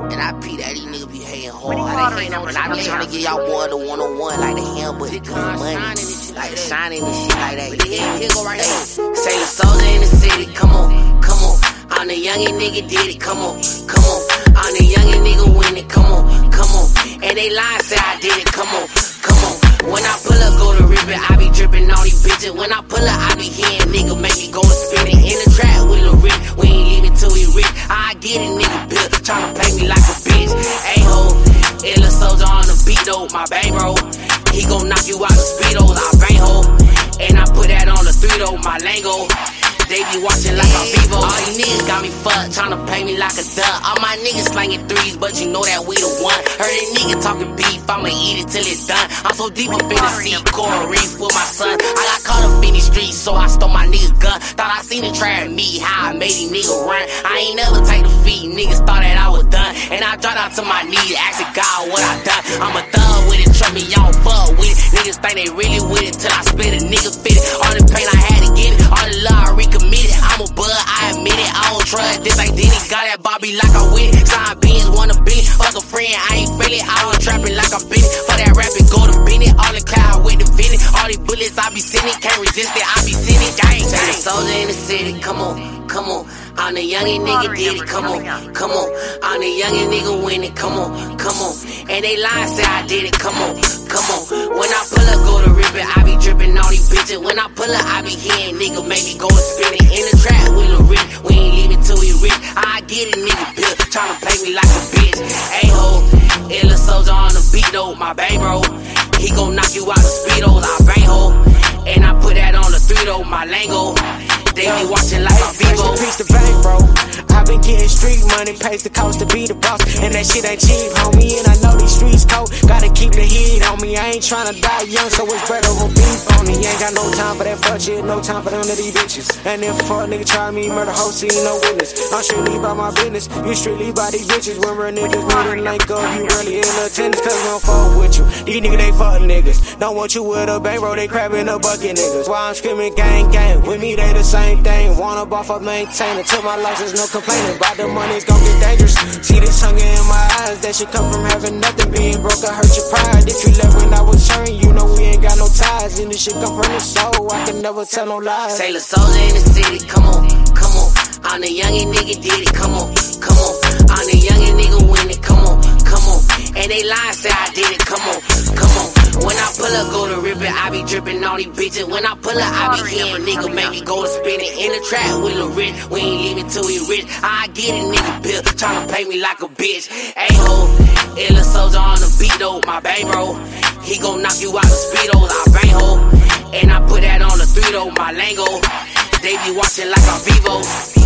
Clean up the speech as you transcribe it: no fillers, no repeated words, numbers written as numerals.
And I pee that these niggas be hating hard. How they hate on it. I be trying to get y'all boy the one-on-one like the ham, but money. Like the shining and shit like that. Here go right here. Say the soldier in the city, come on, come on. I'm the youngin' nigga did it, come on, come on. I'm the youngin' nigga win it, come on, come on. And they lie, say I did it, come on, come on. When I pull up, go to rip it, I be drippin' on these bitches. When I pull up, I be hearing nigga make me go to spin it. In the trap with Lil Rick, we ain't leaving till we rich. I get it, nigga bill, tryna play me like a bitch. A-ho, illa soldier on the beat though, my bang bro. He gon' knock you out the speedos, I bang ho. And I put that on the 3 though, my lingo. They be watching like a Vivo. All you niggas got me fucked, tryna pay me like a duck. All my niggas slanging threes, but you know that we the one. Heard a nigga talking beef, I'ma eat it till it's done. I'm so deep up in the sea, coral reef with my son. I got caught up in these streets, so I stole my nigga's gun. Thought I seen it try me, how I made these niggas run. I ain't never take defeat, niggas thought that I was done. And I dropped out to my knees, asking God what I done. I'm a thug with it, trust me, y'all fuck with it. Niggas think they really with it, till I split a nigga fit it. All the pain I had to get it, all the love I recommitted. I'm a bud, I admit it, I don't trust this identity. Got that Bobby like I with it. Sign beans, wanna be it. Fuck a friend, I ain't feel it. I was trapping like I'm Benny. For that rapping, go to Benny. All the cloud with the Benny. All these bullets I be sending, can't resist it, I be sending. Gang, gang. Soldier in the city, come on, come on. I'm the youngin' nigga did it, come on, come on. I'm the youngin' nigga win it, come on, come on. And they lie, say I did it, come on, come on. When I pull up, go to rip it, I be drippin' all these bitches. When I pull up, I be hearing nigga make me go and spin it. In the trap with Lil Rick, we ain't leaving till we rich. I get it, nigga bill, tryna play me like a bitch. A-ho, illa soldier on the beat though, my bang bro. He gon' knock you out the speedos, I bang ho. And I put that on the 3 though, my lingo. They be watching like a Vivo. Piece the bank, bro. I been getting street money, pays the cost to be the boss. And that shit ain't cheap, homie. And I know these streets cold. Gotta keep the heat on me. I ain't tryna die young, so it's better with beef on me. Ain't got no time for that fuck shit, no time for none of these bitches. And if a fuck nigga try me, murder hoe, see no witness. I'm strictly about my business. You strictly about these bitches. When real niggas need to link up, you really in attendance, cause we don't fuck with you. These niggas, they fuck niggas. Don't want you with a bang, bro. They crabbing a bucket niggas. While I'm screaming gang, gang. With me, they the same thing. Wanna buff up, maintain it. Till my life, there's no complaining. About the money, it's gon' get dangerous. See this hunger in my eyes. That shit come from having nothing. Being broke, I hurt your pride. If you left when I was hurting, you know we ain't got no ties. And this shit come from the soul. I can never tell no lies. Say the soldier in the city, come on, come on. I'm the youngin' nigga did it, come on, come on. I'm the youngin' nigga win it, come on, come on. And they lie, say I did it, come on, come on. When I pull up, go to rip it, I be drippin' all these bitches. When I pull up, I be hearing nigga make me go to spin it. In the trap with Lil Rick, we ain't leaving till we rich. I get it, nigga bill, tryna play me like a bitch. A-ho, illa soldier on the beat though, my bang bro. He gon' knock you out the speedos, I bang ho. And I put that on the 3 though, my lingo. They be watching like a Vivo.